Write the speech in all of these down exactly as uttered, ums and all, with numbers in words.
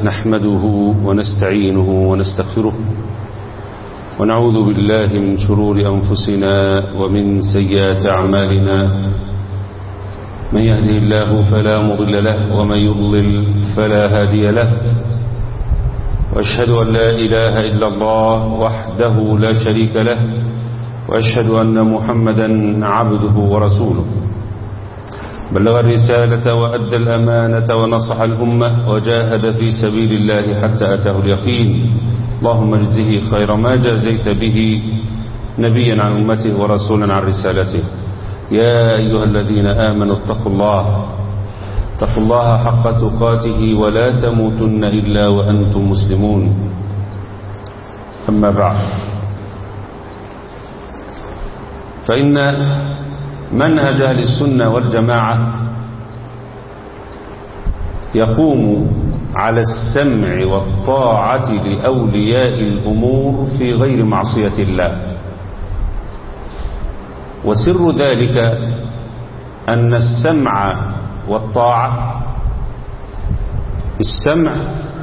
نحمده ونستعينه ونستغفره ونعوذ بالله من شرور أنفسنا ومن سيئات أعمالنا. من يهده الله فلا مضل له ومن يضلل فلا هادي له، وأشهد أن لا إله إلا الله وحده لا شريك له، وأشهد أن محمدا عبده ورسوله. بلغ الرسالة وأدى الأمانة ونصح الأمة وجاهد في سبيل الله حتى أتاه اليقين. اللهم اجزه خير ما جازيت به نبيا عن أمته ورسولا عن رسالته. يا أيها الذين آمنوا اتقوا الله اتقوا الله حق تقاته ولا تموتن إلا وأنتم مسلمون. أما بعد، فإن منهج أهل السنة والجماعة يقوم على السمع والطاعة لأولياء الأمور في غير معصية الله. وسر ذلك أن السمع والطاعة، السمع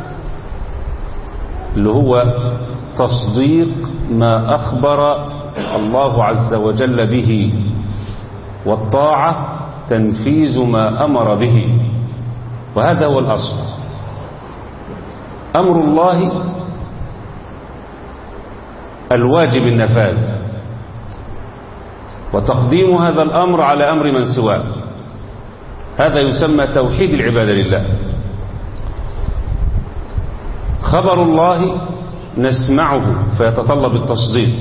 اللي هو تصديق ما أخبر الله عز وجل به، والطاعة تنفيذ ما أمر به، وهذا هو الأصل. أمر الله الواجب النفاذ، وتقديم هذا الأمر على أمر من سواه، هذا يسمى توحيد العبادة لله. خبر الله نسمعه فيتطلب التصديق،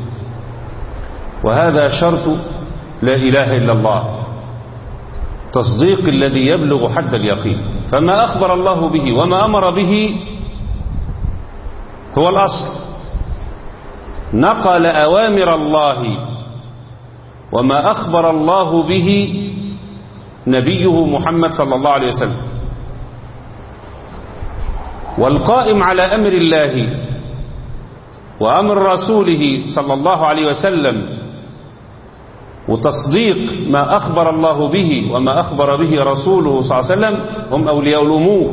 وهذا شرط لا إله إلا الله، تصديق الذي يبلغ حد اليقين. فما أخبر الله به وما أمر به هو الأصل. نقل أوامر الله وما أخبر الله به نبيه محمد صلى الله عليه وسلم. والقائم على أمر الله وأمر رسوله صلى الله عليه وسلم وتصديق ما أخبر الله به وما أخبر به رسوله صلى الله عليه وسلم هم أولياء الأمور.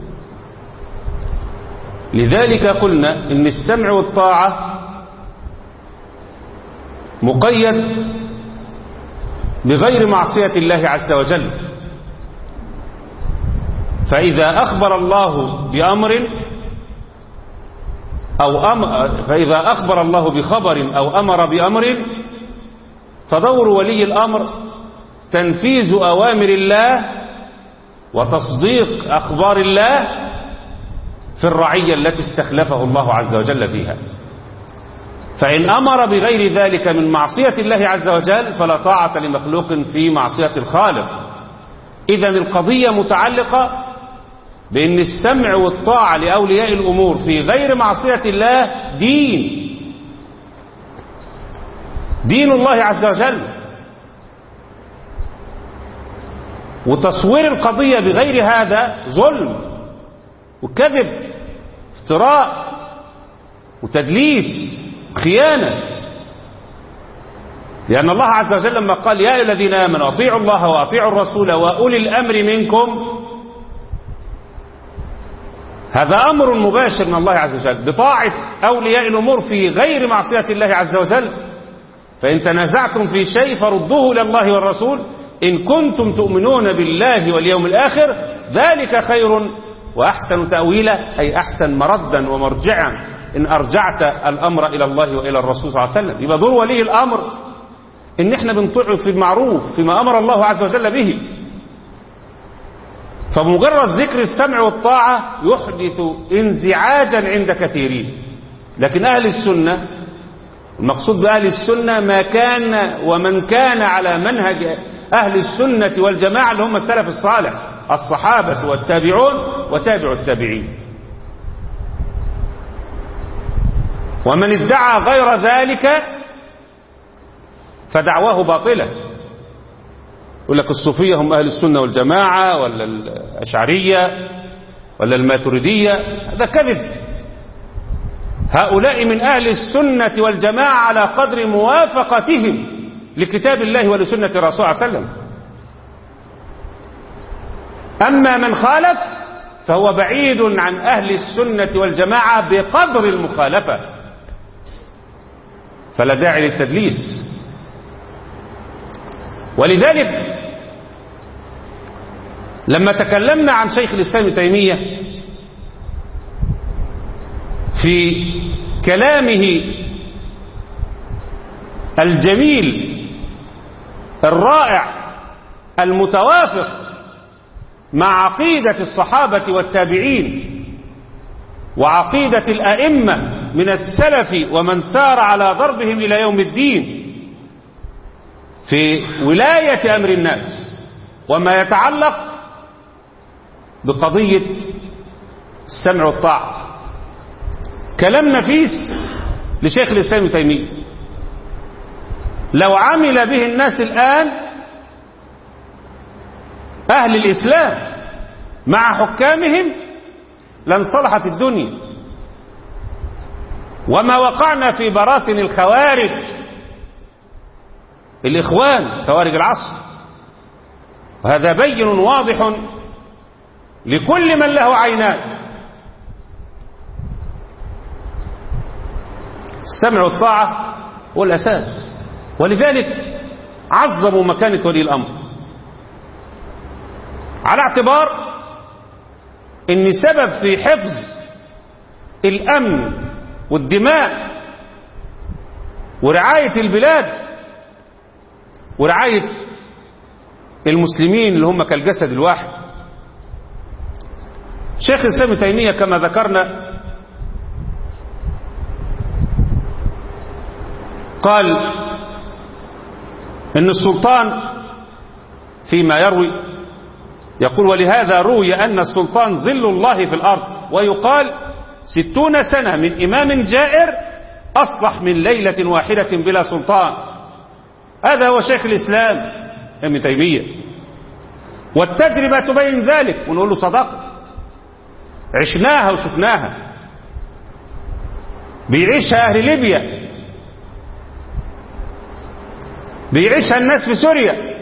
لذلك قلنا إن السمع والطاعة مقيد بغير معصية الله عز وجل. فإذا أخبر الله بأمر أو أمر فإذا أخبر الله بخبر أو أمر بأمر، فدور ولي الأمر تنفيذ أوامر الله وتصديق أخبار الله في الرعية التي استخلفه الله عز وجل فيها. فإن أمر بغير ذلك من معصية الله عز وجل فلا طاعة لمخلوق في معصية الخالق. إذن القضية متعلقة بأن السمع والطاعة لأولياء الأمور في غير معصية الله دين دين الله عز وجل. وتصوير القضية بغير هذا ظلم وكذب، افتراء وتدليس، خيانة. لأن الله عز وجل لما قال يا أيها الذين آمنوا أطيعوا الله وأطيعوا الرسول وأولي الأمر منكم، هذا أمر مباشر من الله عز وجل بطاعة أولياء الأمور في غير معصية الله عز وجل. فإن تنازعتم في شيء فردوه إلى الله والرسول إن كنتم تؤمنون بالله واليوم الآخر، ذلك خير وأحسن تأويلا، أي أحسن مردا ومرجعا إن أرجعت الأمر إلى الله وإلى الرسول صلى الله عليه وسلم. يبقى دور ولي الأمر إن إحنا بنطيعه في المعروف فيما أمر الله عز وجل به. فمجرد ذكر السمع والطاعة يحدث انزعاجا عند كثيرين. لكن أهل السنة، المقصود بأهل السنة ما كان ومن كان على منهج أهل السنة والجماعة اللي هم السلف الصالح، الصحابة والتابعون وتابع التابعين. ومن ادعى غير ذلك فدعواه باطلة. يقول لك الصوفية هم أهل السنة والجماعة، ولا الأشعرية، ولا الماتريدية، هذا كذب. هؤلاء من أهل السنة والجماعة على قدر موافقتهم لكتاب الله ولسنة الرسول صلى الله عليه وسلم. أما من خالف فهو بعيد عن أهل السنة والجماعة بقدر المخالفة، فلا داعي للتدليس. ولذلك لما تكلمنا عن شيخ الإسلام ابن تيمية في كلامه الجميل الرائع المتوافق مع عقيدة الصحابة والتابعين وعقيدة الأئمة من السلف ومن سار على ضربهم إلى يوم الدين في ولاية أمر الناس وما يتعلق بقضية السمع والطاعة، كلام نفيس لشيخ الإسلام ابن تيمية لو عمل به الناس الآن أهل الإسلام مع حكامهم لانصلحت الدنيا، وما وقعنا في براثن الخوارج الإخوان خوارج العصر. وهذا بين واضح لكل من له عينان. السمع والطاعة هو الأساس، ولذلك عظموا مكانة ولي الأمر على اعتبار ان سبب في حفظ الأمن والدماء ورعاية البلاد ورعاية المسلمين اللي هم كالجسد الواحد. شيخ الإسلام ابن تيمية كما ذكرنا قال إن السلطان فيما يروي يقول: ولهذا روي أن السلطان ظل الله في الأرض، ويقال ستون سنة من إمام جائر أصلح من ليلة واحدة بلا سلطان. هذا هو شيخ الإسلام ابن تيمية، والتجربة تبين ذلك. ونقول له صدقت، عشناها وشفناها، بيعيشها أهل ليبيا، بيعيشها الناس في سوريا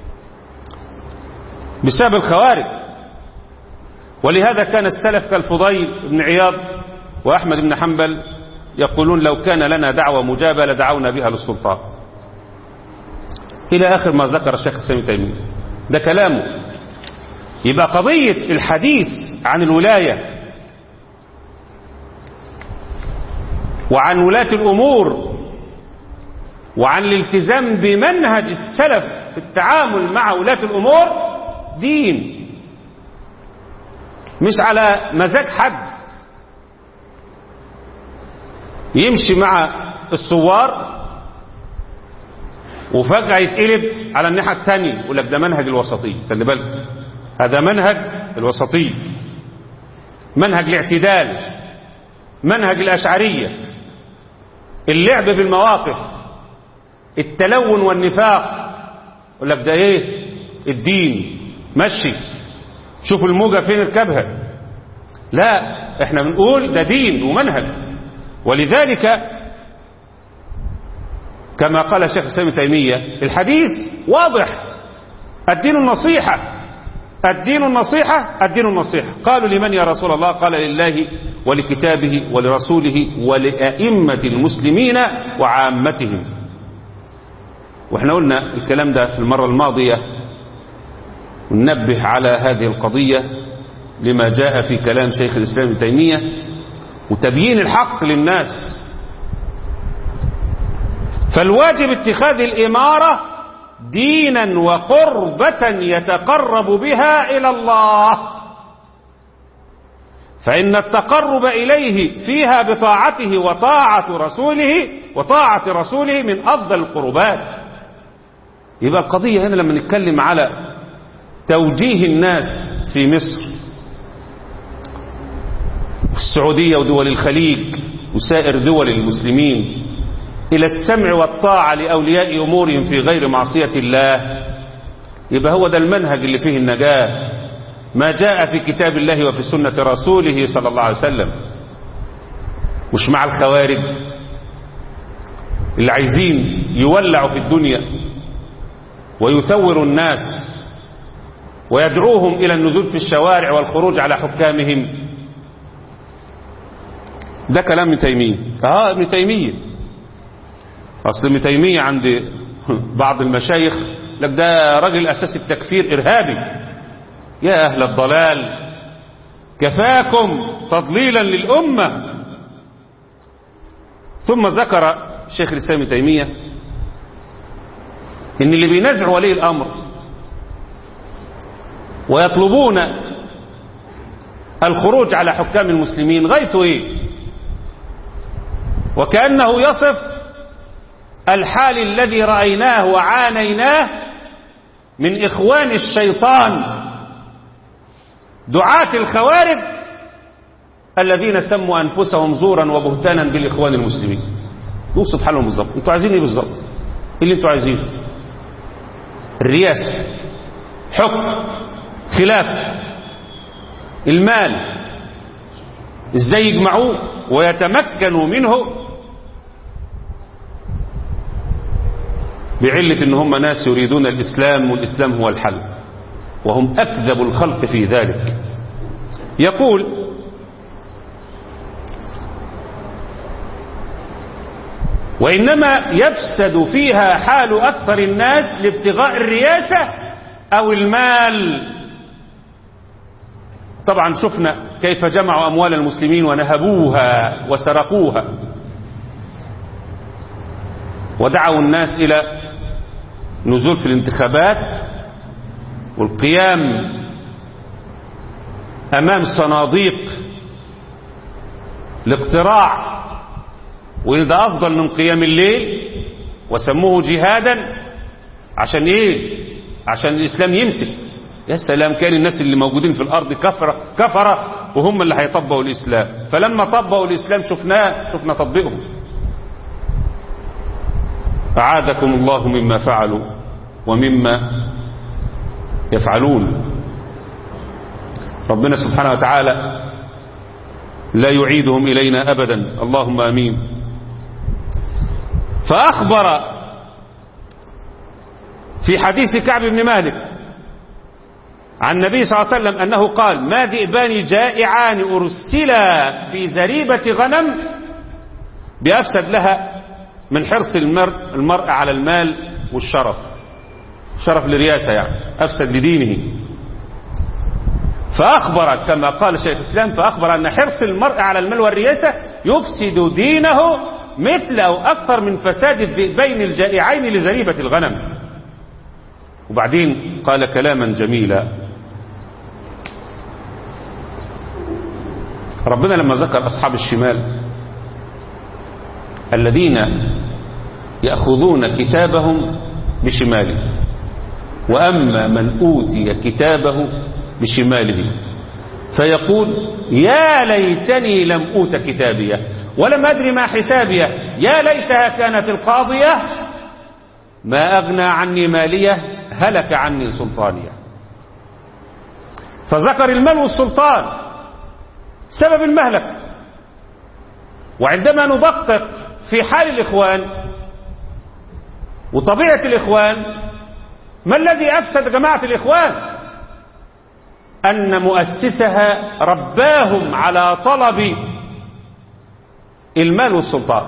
بسبب الخوارج. ولهذا كان السلف كالفضيل بن عياض وأحمد بن حنبل يقولون: لو كان لنا دعوة مجابة لدعونا بها للسلطان، إلى آخر ما ذكر الشيخ الإسلام ابن تيمية. ده كلامه. يبقى قضية الحديث عن الولاية وعن ولاة الأمور وعن الالتزام بمنهج السلف في التعامل مع ولاة الأمور دين، مش على مزاج حد يمشي مع الثوار وفجأة يتقلب على الناحية الثانية يقول لك ده منهج الوسطية. خلي بالك، هذا منهج الوسطية، منهج الاعتدال، منهج الأشعرية، اللعب بالمواقف، التلون والنفاق. يقول لك ده ايه؟ الدين. مشي، شوف الموجة فين اركبها. لا، احنا بنقول ده دين ومنهج. ولذلك كما قال الشيخ الإسلام ابن تيمية الحديث واضح: الدين النصيحة، الدين النصيحة، الدين النصيحة. قالوا: لمن يا رسول الله؟ قال: لله ولكتابه ولرسوله ولأئمة المسلمين وعامتهم. واحنا قلنا الكلام ده في المرة الماضية، وننبه على هذه القضية لما جاء في كلام شيخ الإسلام ابن تيمية وتبيين الحق للناس. فالواجب اتخاذ الإمارة دينا وقربة يتقرب بها إلى الله، فإن التقرب إليه فيها بطاعته وطاعة رسوله وطاعة رسوله من أفضل القربات. يبقى القضية هنا لما نتكلم على توجيه الناس في مصر والسعودية ودول الخليج وسائر دول المسلمين إلى السمع والطاعة لأولياء أمورهم في غير معصية الله، يبقى هو ده المنهج اللي فيه النجاة، ما جاء في كتاب الله وفي سنة رسوله صلى الله عليه وسلم. مش مع الخوارج اللي عايزين يولعوا في الدنيا ويثوروا الناس ويدعوهم إلى النزول في الشوارع والخروج على حكامهم. ده كلام ابن تيمية. اه ابن تيمية أصل ابن تيمية عند بعض المشايخ لك ده راجل أساس التكفير إرهابي. يا أهل الضلال كفاكم تضليلا للأمة. ثم ذكر شيخ الإسلام ابن تيمية إن اللي بينزع ولي الأمر ويطلبون الخروج على حكام المسلمين غايته إيه؟ وكأنه يصف الحال الذي رأيناه وعانيناه من إخوان الشيطان دعاة الخوارج الذين سموا أنفسهم زورا وبهتانا بالإخوان المسلمين. يوصف حالهم بالضبط. انتوا عايزين ايه بالضبط؟ ايه اللي انتوا عايزينه؟ الرياسة، حكم، خلافة، المال، ازاي يجمعوه ويتمكنوا منه بعلة ان هم ناس يريدون الإسلام والإسلام هو الحل، وهم أكذب الخلق في ذلك. يقول وإنما يفسد فيها حال أكثر الناس لابتغاء الرياسة أو المال. طبعا شفنا كيف جمعوا أموال المسلمين ونهبوها وسرقوها ودعوا الناس إلى نزول في الانتخابات والقيام أمام صناديق الاقتراع، وإذا أفضل من قيام الليل، وسموه جهادا. عشان إيه؟ عشان الإسلام يمسك. يا سلام، كان الناس اللي موجودين في الأرض كفرة كفرة وهم اللي هيطبقوا الإسلام. فلما طبقوا الإسلام شفناه شفنا تطبيقهم. أعاذكم الله مما فعلوا ومما يفعلون. ربنا سبحانه وتعالى لا يعيدهم إلينا أبدا، اللهم آمين. فأخبر في حديث كعب بن مالك عن النبي صلى الله عليه وسلم أنه قال: ما ذئبان جائعان أرسلا في زريبة غنم بأفسد لها من حرص المرء, المرء على المال والشرف. شرف للرياسة يعني، أفسد لدينه. فأخبر كما قال شيخ الإسلام، فأخبر أن حرص المرء على المال والرياسة يفسد دينه مثل أو أكثر من فساد الذئبين الجائعين لزريبة الغنم. وبعدين قال كلاما جميلا. ربنا لما ذكر أصحاب الشمال الذين يأخذون كتابهم بشماله، وأما من أوتي كتابه بشماله فيقول: يا ليتني لم أوت كتابيه ولم أدري ما حسابيه، يا ليتها كانت القاضية ما أغنى عني ماليه هلك عني سلطانيه. فذكر المال والسلطان سبب المهلك. وعندما ندقق في حال الإخوان وطبيعة الإخوان، ما الذي أفسد جماعة الإخوان؟ أن مؤسسها رباهم على طلب المال والسلطان،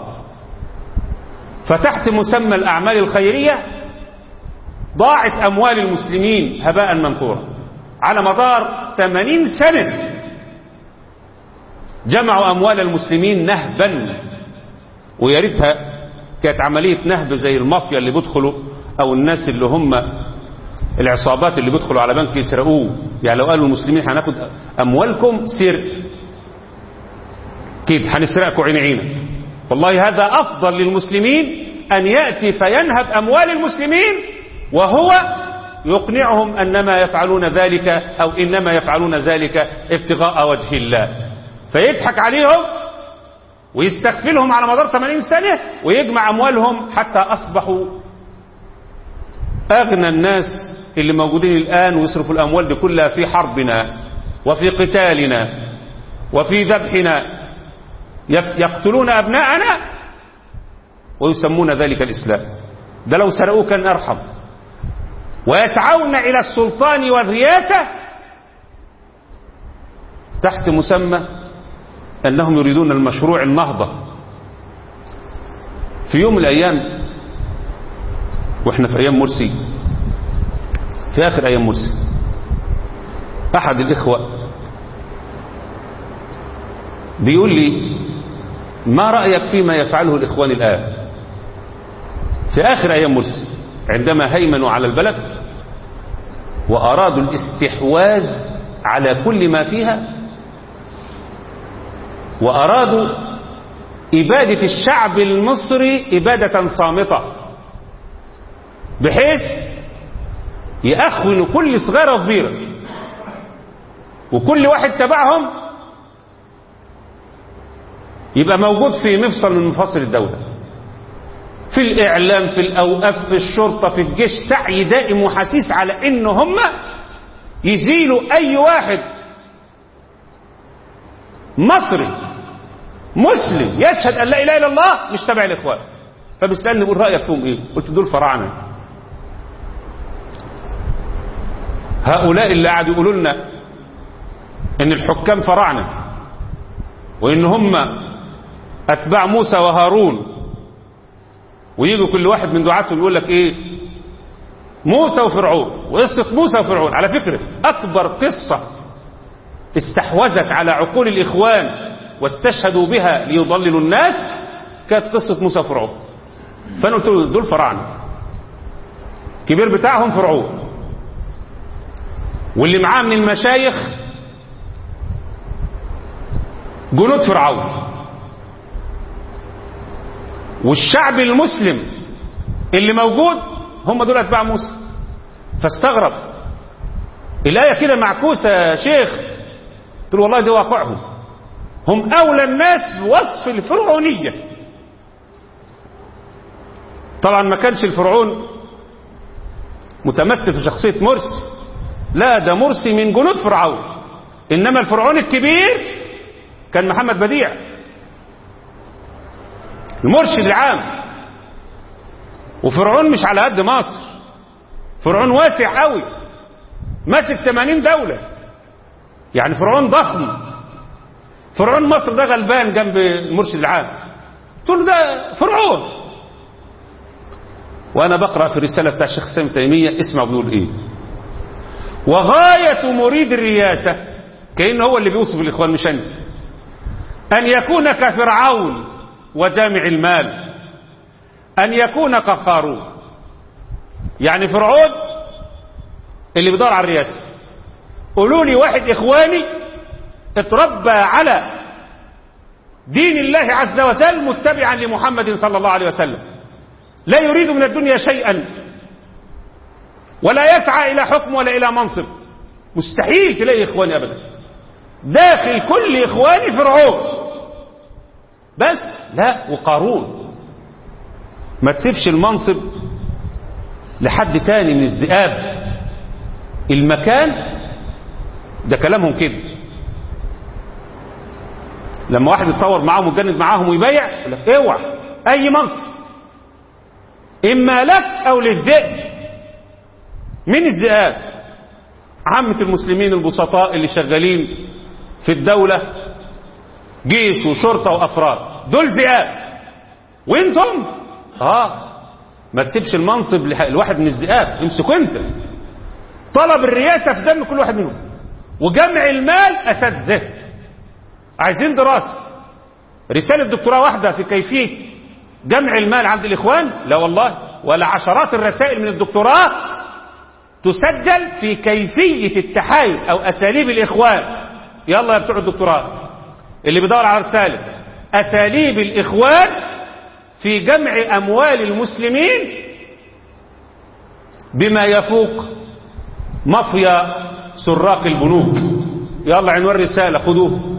فتحت مسمى الأعمال الخيرية ضاعت أموال المسلمين هباء منثورا. على مدار ثمانين سنة جمعوا أموال المسلمين نهبا، ويا ريتها كانت عملية نهب زي المافيا اللي بيدخلوا، أو الناس اللي هم العصابات اللي بيدخلوا على بنك يسرقوه. يعني لو قالوا المسلمين هناخد أموالكم سرق كده، هنسرقكم عين عينة. والله هذا أفضل للمسلمين أن يأتي فينهب أموال المسلمين وهو يقنعهم أنما يفعلون ذلك أو إنما يفعلون ذلك ابتغاء وجه الله، فيضحك عليهم ويستغفلهم على مدار ثمانين سنة ويجمع أموالهم حتى أصبحوا أغنى الناس اللي موجودين الآن، ويصرفوا الأموال دي كلها في حربنا وفي قتالنا وفي ذبحنا. يقتلون أبناءنا ويسمون ذلك الإسلام. ده لو سرقوه كان أرحم. ويسعون إلى السلطان والرياسة تحت مسمى أنهم يريدون المشروع النهضة. في يوم من الأيام وإحنا في أيام مرسي، في آخر أيام مرسي، أحد الإخوة بيقول لي ما رأيك فيما يفعله الإخوان الآن في آخر أيام مرسي عندما هيمنوا على البلد وأرادوا الاستحواذ على كل ما فيها، وأرادوا إبادة الشعب المصري إبادة صامتة، بحيث يأخونوا كل صغيرة وكبيرة، وكل واحد تبعهم يبقى موجود في مفصل من مفاصل الدولة، في الإعلام، في الأوقاف، في الشرطة، في الجيش، سعي دائم وحسيس على إن هم يزيلوا أي واحد مصري مسلم يشهد أن لا إله إلا الله مش تبع الإخوان. فبيسألني يقول رأيك فيهم إيه؟ قلت دول فراعنة. هؤلاء اللي قاعدوا يقولوا لنا إن الحكام فراعنة وإن هم أتباع موسى وهارون، ويجوا كل واحد من دعاتهم يقول لك إيه؟ موسى وفرعون، وقصة موسى وفرعون. على فكرة أكبر قصة استحوذت على عقول الإخوان واستشهدوا بها ليضللوا الناس كانت قصة موسى وفرعون. فأنا قلت له دول فراعنة، كبير بتاعهم فرعون، واللي معاه من المشايخ جنود فرعون، والشعب المسلم اللي موجود هم دول أتباع موسى. فاستغرب، الآية كده معكوسة يا شيخ. قلت له والله ده واقعهم، هم أولى الناس بوصف الفرعونية. طبعا ما كانش الفرعون متمثل في شخصية مرسي، لا ده مرسي من جنود فرعون، إنما الفرعون الكبير كان محمد بديع المرشد العام. وفرعون مش على قد مصر، فرعون واسع قوي، ماسك ثمانين دولة، يعني فرعون ضخم. فرعون مصر ده غلبان جنب المرشد العام. تقول ده فرعون. وانا بقرأ في الرسالة بتاع الشيخ سامي تيمية، اسمع بنقول ايه: وغاية مريد الرياسة، كأن هو اللي بيوصف الإخوان مش أنا، أن يكون كفرعون وجامع المال، أن يكون كقارون. يعني فرعون اللي بيدور على الرياسة. قولوا لي واحد إخواني اتربى على دين الله عز وجل متبعا لمحمد صلى الله عليه وسلم، لا يريد من الدنيا شيئا، ولا يسعى إلى حكم ولا إلى منصب. مستحيل تلاقي إخواني أبدا. داخل كل إخواني فرعون بس، لا وقارون. ما تسيبش المنصب لحد تاني من الذئاب. المكان ده كلامهم كده. لما واحد يتطور معاهم ويتجند معاهم ويبيع يقول لك اوعى اي منصب اما لك او للذئب. من الذئاب؟ عامة المسلمين البسطاء اللي شغالين في الدولة، جيش وشرطة وافراد، دول ذئاب. وانتم اه ما تسيبش المنصب لواحد من الذئاب، امسكوا انت. طلب الرئاسة في دم كل واحد منهم، وجمع المال اساتذه عايزين دراسة. رسالة دكتوراه واحدة في كيفية جمع المال عند الإخوان؟ لا والله، ولا عشرات الرسائل من الدكتوراه تسجل في كيفية التحايل أو أساليب الإخوان. يلا يا بتوع الدكتوراه اللي بيدور على رسالة أساليب الإخوان في جمع أموال المسلمين بما يفوق مافيا سراق البنوك. يلا عنوان رسالة خدوه.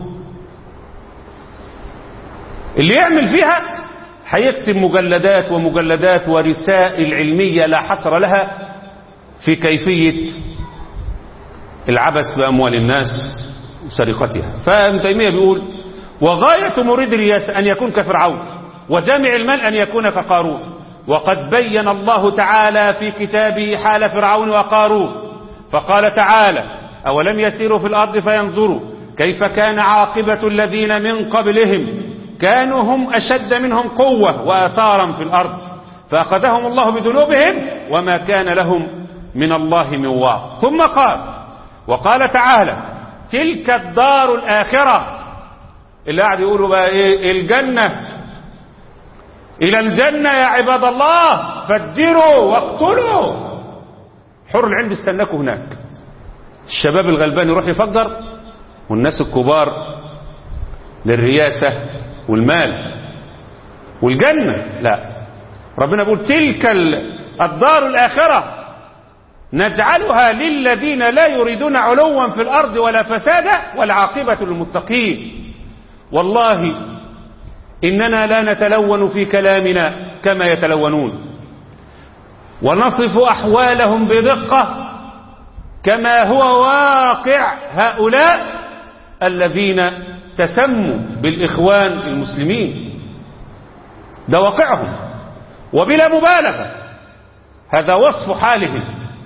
اللي يعمل فيها هيكتب مجلدات ومجلدات ورسائل علمية لا حصر لها في كيفية العبث بأموال الناس وسرقتها. فابن تيمية بيقول وغاية مريد الرياسة أن يكون كفرعون، وجامع المال أن يكون كقارون. وقد بين الله تعالى في كتابه حال فرعون وقارون فقال تعالى أولم يسيروا في الأرض فينظروا كيف كان عاقبة الذين من قبلهم كانوا هم أشد منهم قوة وآثارا في الأرض فأخذهم الله بذنوبهم وما كان لهم من الله من واق. ثم قال وقال تعالى تلك الدار الآخرة اللي قاعد يقولوا بقى ايه الجنة إلى الجنة يا عباد الله فادروا واقتلوا حر العين بيستناكوا هناك. الشباب الغلبان يروح يفجر والناس الكبار للرياسة والمال والجنة لا. ربنا يقول تلك الدار الآخرة نجعلها للذين لا يريدون علوا في الأرض ولا فسادا والعاقبة للمتقين. والله إننا لا نتلون في كلامنا كما يتلونون ونصف أحوالهم بدقة كما هو واقع هؤلاء الذين تسموا بالإخوان المسلمين. ده واقعهم وبلا مبالغة هذا وصف حالهم.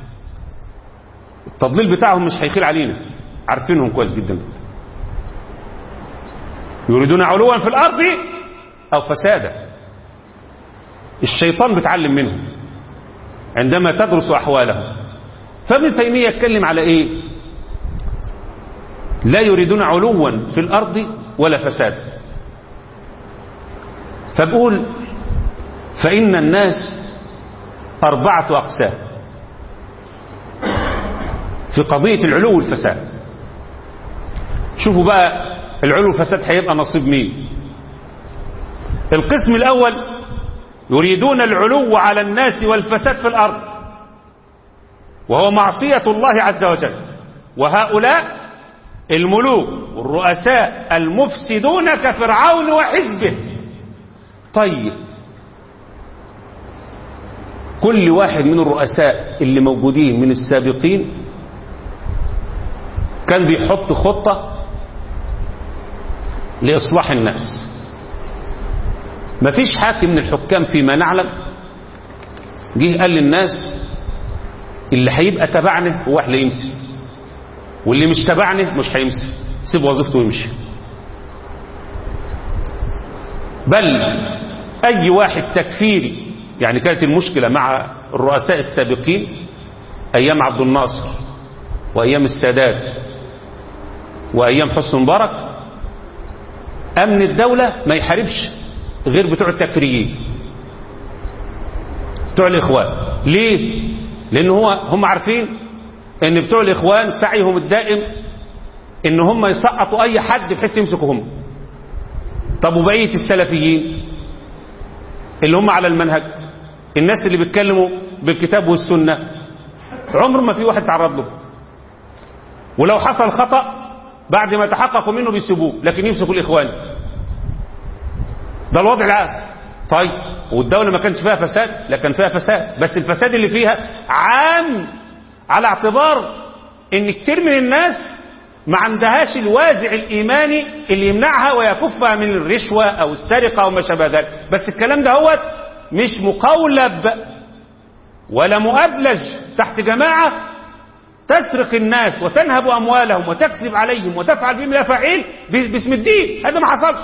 التضليل بتاعهم مش هيخيل علينا عارفينهم كويس جدا. يريدون علوا في الأرض أو فسادا. الشيطان بيتعلم منهم عندما تدرس أحوالهم. فابن تيمية يتكلم على إيه؟ لا يريدون علوا في الأرض ولا فساد. فبقول فإن الناس أربعة أقسام في قضية العلو والفساد. شوفوا بقى العلو والفساد هيبقى نصيب مين. القسم الأول يريدون العلو على الناس والفساد في الأرض وهو معصية الله عز وجل. وهؤلاء الملوك والرؤساء المفسدون كفرعون وحزبه. طيب كل واحد من الرؤساء اللي موجودين من السابقين كان بيحط خطة لإصلاح الناس. مفيش حاكم من الحكام فيما نعلم جه قال للناس اللي هيبقى تبعنا هو اللي يمسي واللي مش تبعنا مش هيمسي سيب وظيفته ويمشي. بل أي واحد تكفيري يعني كانت المشكلة مع الرؤساء السابقين أيام عبد الناصر وأيام السادات وأيام حسني مبارك أمن الدولة ما يحاربش غير بتوع التكفيريين بتوع الإخوان. ليه؟ لأن هو هم عارفين أن بتوع الإخوان سعيهم الدائم أن هم يسقطوا أي حد بحيث يمسكوا هم. طب وبقية السلفيين اللي هم على المنهج الناس اللي بيتكلموا بالكتاب والسنة عمر ما في واحد تعرض له. ولو حصل خطأ بعد ما تحققوا منه بيسيبوه لكن يمسكوا الإخوان. ده الوضع العام. طيب والدولة ما كانش فيها فساد؟ لا كان فيها فساد بس الفساد اللي فيها عام على اعتبار ان كتير من الناس ما عندهاش الوازع الإيماني اللي يمنعها ويكفها من الرشوة أو السرقة أو ما شابه ذلك. بس الكلام ده هو مش مقولب ولا مؤدلج تحت جماعة تسرق الناس وتنهب أموالهم وتكذب عليهم وتفعل بهم الأفاعيل باسم الدين. هذا ما حصلش.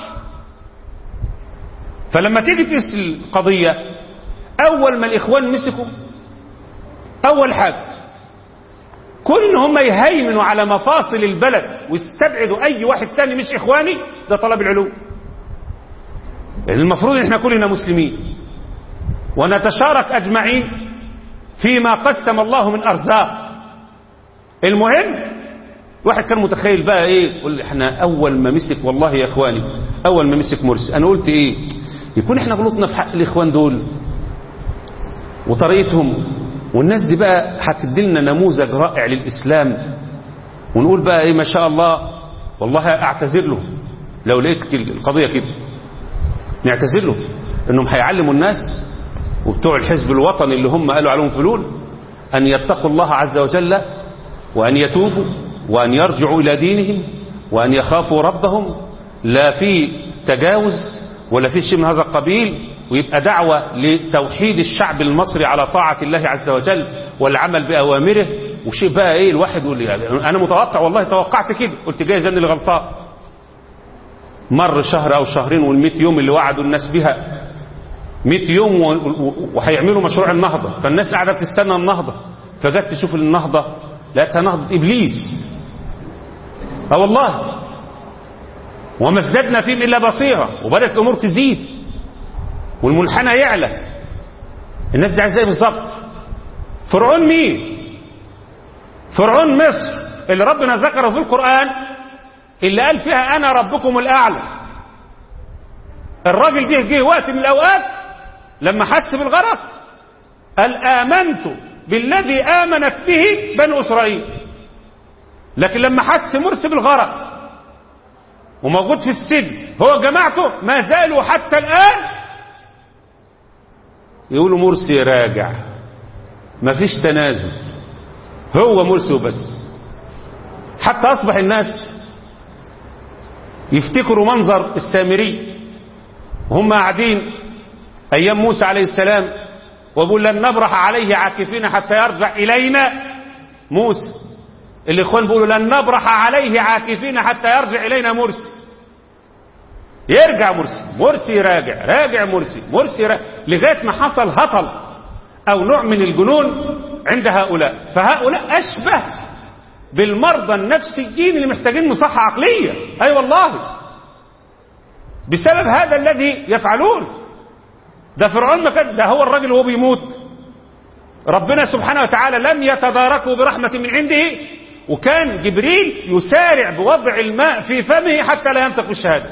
فلما تيجي تسأل القضية أول ما الإخوان مسكوا أول حاجة كل هم يهيمنوا على مفاصل البلد ويستبعدوا أي واحد تاني مش إخواني. ده طلب العلو. يعني المفروض إن احنا كلنا مسلمين ونتشارك أجمعين فيما قسم الله من أرزاق. المهم واحد كان متخيل بقى ايه يقول احنا اول ما مسك والله يا اخواني اول ما مسك مرسي انا قلت ايه يكون احنا غلطنا في حق الاخوان دول وطريقتهم والناس دي بقى هتدلنا نموذج رائع للاسلام ونقول بقى ايه ما شاء الله والله اعتذر له لو لقيت القضيه كده نعتذر له انهم هيعلموا الناس وبتوع الحزب الوطني اللي هم قالوا عليهم فلول ان يتقوا الله عز وجل وأن يتوبوا وأن يرجعوا إلى دينهم وأن يخافوا ربهم لا في تجاوز ولا في شيء من هذا القبيل ويبقى دعوة لتوحيد الشعب المصري على طاعة الله عز وجل والعمل بأوامره. وشيء بقى ايه الواحد يقول لي انا متوقع، والله توقعت كده، قلت جايز اني اللي غلطان. مر شهر او شهرين والمئة يوم اللي وعدوا الناس بها مئة يوم وهيعملوا مشروع النهضة، فالناس قاعدة تستنى النهضة، فجت تشوف النهضة لقيتها نهضة ابليس. اه والله، وما ازددنا فيهم الا بصيرة، وبدأت الامور تزيد والمنحنى يعلى. الناس دي عايزة ايه بالظبط؟ فرعون مين؟ فرعون مصر اللي ربنا ذكره في القرآن، اللي قال فيها انا ربكم الاعلى. الراجل ده جه وقت من الاوقات لما حس بالغرق قال امنت بالذي امنت به بنو اسرائيل. لكن لما حس مرسي بالغرق وموجود في السجن هو جماعته ما زالوا حتى الان يقولوا مرسي راجع، ما فيش تنازل، هو مرسي وبس. حتى اصبح الناس يفتكروا منظر السامري وهم قاعدين ايام موسى عليه السلام ويقول لن نبرح عليه عاكفين حتى يرجع الينا موسى. الاخوان بيقولوا لن نبرح عليه عاكفين حتى يرجع الينا مرسي. يرجع مرسي، مرسي راجع، راجع مرسي، مرسي راجع، لغايه ما حصل هطل او نوع من الجنون عند هؤلاء. فهؤلاء اشبه بالمرضى النفسيين اللي محتاجين مصحة عقلية. اي أيوة والله، بسبب هذا الذي يفعلون. ده فرعون ما كان، ده هو الراجل وهو بيموت ربنا سبحانه وتعالى لم يتداركه برحمة من عنده، وكان جبريل يسارع بوضع الماء في فمه حتى لا ينطق بالشهادة.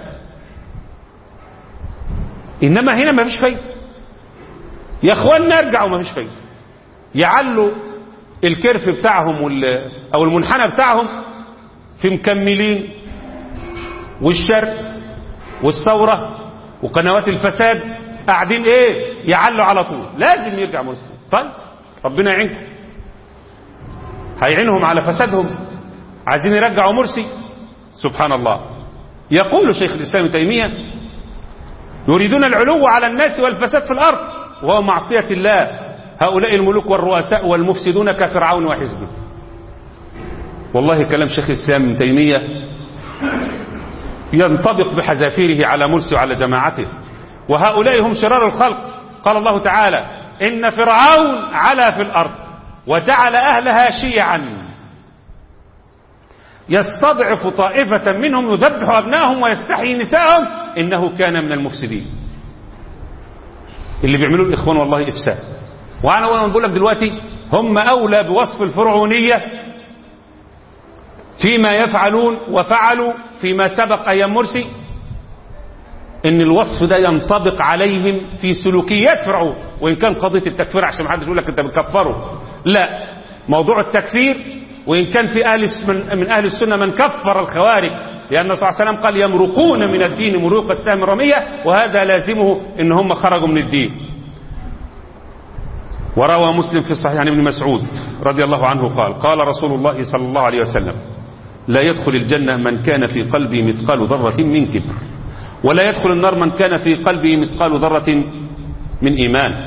انما هنا ما فيش فايدة يا اخواننا، ارجعوا، ما فيش فايدة. يعلوا الكرف بتاعهم او المنحنى بتاعهم في مكملين والشرق والثورة وقنوات الفساد، قاعدين ايه يعلوا على طول. لازم يرجع مرسي. طيب ربنا يعينكم، هيعينهم على فسادهم، عايزين يرجعوا مرسي. سبحان الله. يقول شيخ الاسلام ابن تيمية يريدون العلو على الناس والفساد في الارض وهو معصية الله. هؤلاء الملوك والرؤساء والمفسدون كفرعون وحزبه. والله كلام شيخ الاسلام ابن تيمية ينطبق بحذافيره على مرسي وعلى جماعته. وهؤلاء هم شرار الخلق. قال الله تعالى إن فرعون علا في الأرض وجعل أهلها شيعا يستضعف طائفة منهم يذبح أبنائهم ويستحيي نساءهم إنه كان من المفسدين. اللي بيعملوا الإخوان والله إفساد. وأنا وأنا بقول لك دلوقتي هم أولى بوصف الفرعونية فيما يفعلون وفعلوا فيما سبق أيام مرسي، ان الوصف ده ينطبق عليهم في سلوكيات فرعون. وان كان قضية التكفير عشان محدش يقول لك انت بتكفره، لا، موضوع التكفير وان كان في اهل من اهل السنة من كفر الخوارج، لان الرسول صلى الله عليه وسلم قال يمرقون من الدين مروق السهم الرمية، وهذا لازمه ان هم خرجوا من الدين. وروى مسلم في الصحيح عن ابن مسعود رضي الله عنه قال قال رسول الله صلى الله عليه وسلم لا يدخل الجنة من كان في قلبه مثقال ذرة من كبر، ولا يدخل النار من كان في قلبه مثقال ذرة من إيمان.